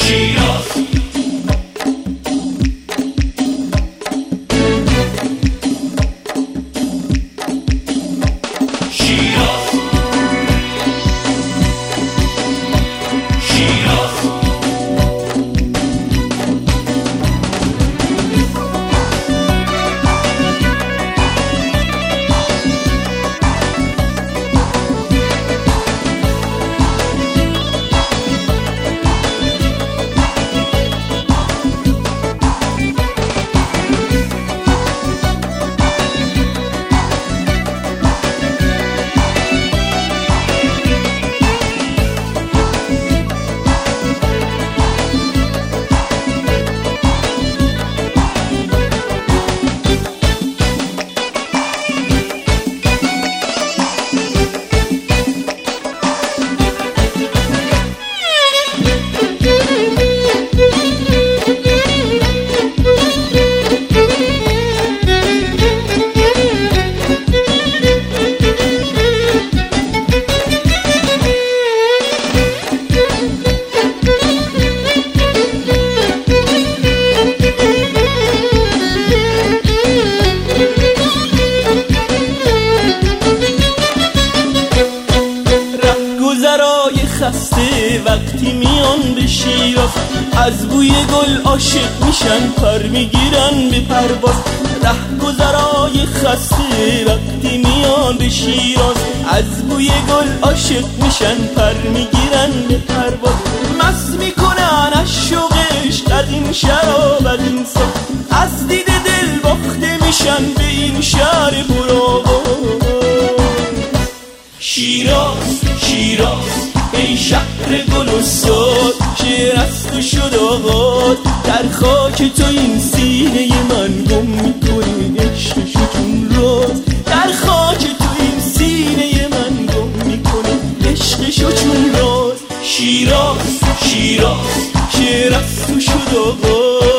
شیراز خسته وقتی میان به شیراز، از بوی گل عاشق میشن پر میگیرن به پرواز. رهگذرای خسته وقتی میان به شیراز، از بوی گل عاشق میشن پر میگیرن به پرواز. مست میکنن از شوق عشق از این شراب از این ساز، از دید دل باخته میشن به این شهر پرآواز. شیراز شیراز ای شهر گل و ساد، شعر از تو شد آغاز. در خاک تو این سینه من گم میکنی عشقشو چون راز. در خاک تو این سینه من گم میکنی عشقشو چون راز. شیراز شیراز شعر از تو شد آغاز.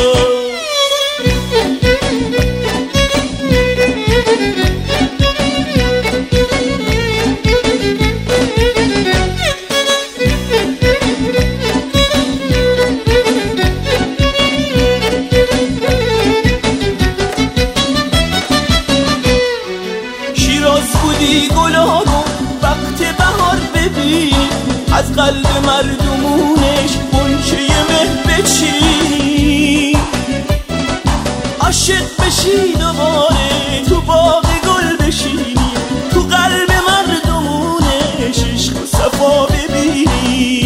گلها رو وقت بهار ببین، از قلب مردمونش غنچه مه بچین. عاشق بشی دوباره تو باغ گل بشینی، تو قلب مردمونش عشق و صفا ببینی.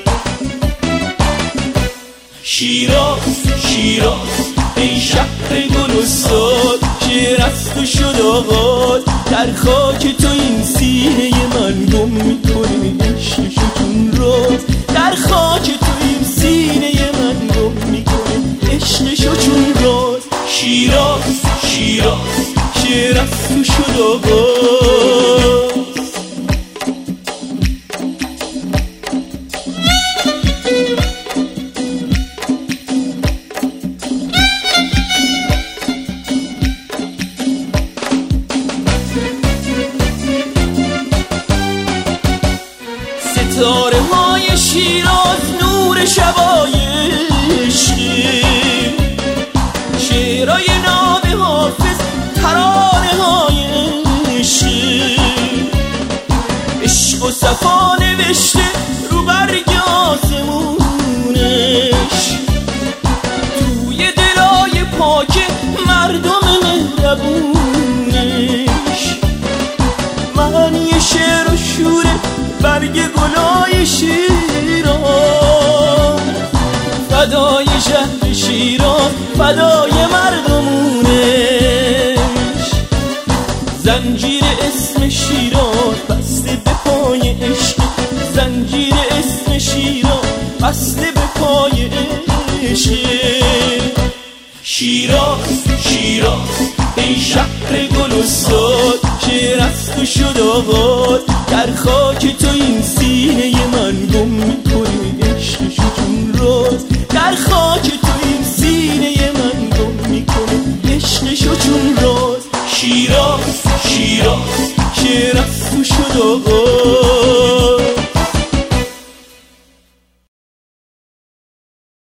شیراز شیراز ای شهر گل و ساد، شعر از تو شد آغاز. در خاک تو این سینه من گم میکنی عشقشو چون راز. در خاک تو این سینه من گم میکنی عشقشو چون راز. شیراز شیراز شعر از تو شد آغاز. ستاره های شیراز نور شبای عشقی، شعرهای ناب حافظ ترانه های عشقی. عشق و صفا نوشته رو برگ آسمونش، توی دلای پاک مردم مهربونش. معنی شعر و شور برگ گلای شیراز، فدای شهر شیراز فدای مردمونش. زنجیر اسم شیراز بسته به پای عشق، زنجیر اسم شیراز بسته به پای عشق. شیراز شیراز ای شهر گل و ساد، شعر از تو شد آغاز. در خاک تو این سینه من